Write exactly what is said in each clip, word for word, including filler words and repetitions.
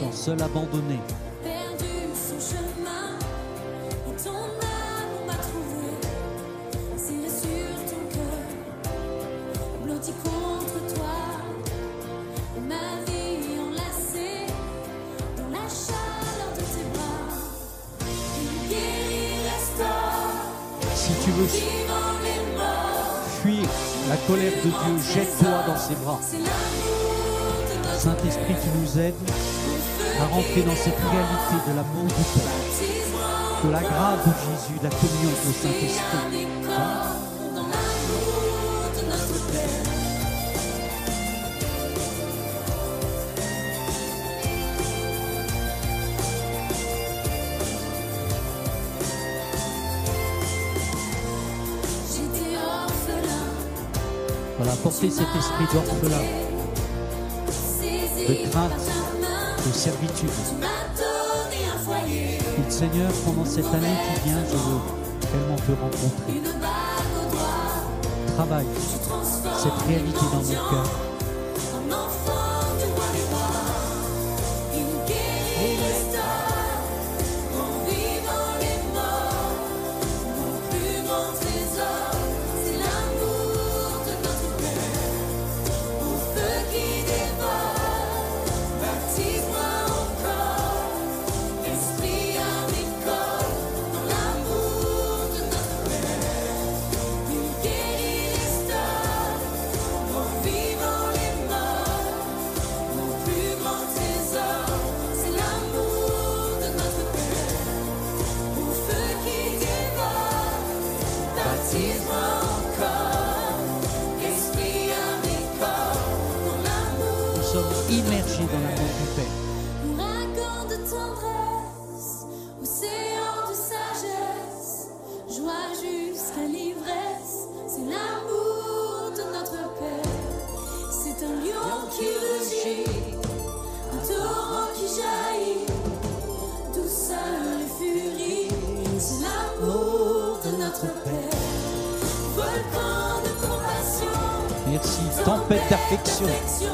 chant, seul abandonné. Perdu son chemin, et ton amour m'a trouvé. Serré sur ton cœur, blotti contre toi. Ma vie enlacée dans la chaleur de tes bras. Une guérie restaure, Si tu veux vivant les morts. fuir la colère de Dieu, jette-toi dans ses bras. C'est l'amour de notre Saint-Esprit qui nous aide à rentrer dans cette réalité de l'amour du Père, de la grâce de Jésus, de la communion avec le Saint-Esprit. dans l'amour de notre Père. J'étais orphelin, Voilà, portez cet esprit d'orphelin, saisi de par crainte, ta main, de servitude. tu m'as donné un foyer, Et Seigneur, pendant cette année qui vient, je veux tellement te rencontrer. une bague au doigt. Travaille Tu transformes cette réalité dans mon cœur. en enfant du roi des rois. Une guérie restaure, en vivant les morts. Mon plus grand trésor, c'est l'amour de notre Père. Au feu qui dévore, baptise-moi encore. Esprit agricole, dans l'amour de notre Père. Une guérie restaure, en vivant les morts. Mon plus grand trésor, c'est l'amour de notre Père. Au feu qui dévore, baptise-moi encore. Esprit agricole, dans l'amour. Nous sommes immergés dans l'amour du Père. Ouragan de tendresse, océan de sagesse, joie jusqu'à l'ivresse, c'est l'amour de notre Père. C'est un lion qui rugit, un torrent qui jaillit, douceur et furie, c'est l'amour de notre Père. Volcan de compassion, Merci. Tempête d'affection.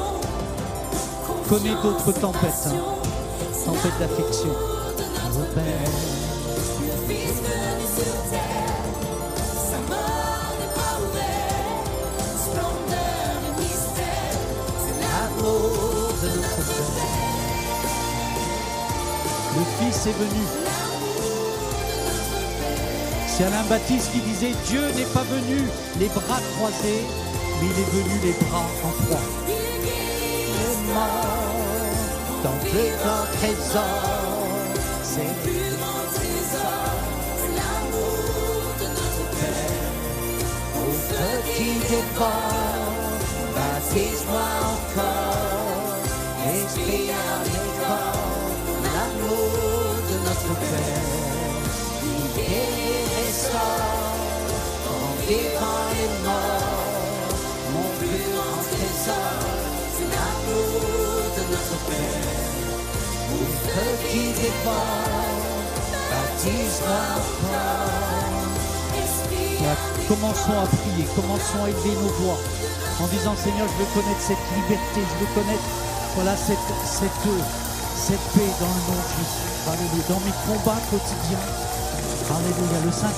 Connais d'autres tempêtes. Hein. Tempête d'affection. Oh Père. Le Fils venu sur terre, sa mort n'est pas ouverte, splendeur et mystère, c'est l'amour de notre Père. Le Fils est venu. C'est Alain Baptiste qui disait Dieu n'est pas venu les bras croisés, mais il est venu les bras en croix. Il est guéri, Dans plus grand trésor, c'est le plus grand trésor, c'est l'amour de notre Père. Au feu qui dévore, baptise-moi encore, esprit avec corps, l'amour de notre Père. Il restaure, en vivant les morts, mon plus grand trésor, c'est l'amour de notre Père. Au feu qui dévore, baptise-moi encore. Voilà, commençons à prier, commençons à élever nos voix en disant Seigneur, je veux connaître cette liberté, je veux connaître voilà, cette, cette, cette paix dans le nom de Jésus. Alléluia. Dans mes combats quotidiens, alléluia. Le Saint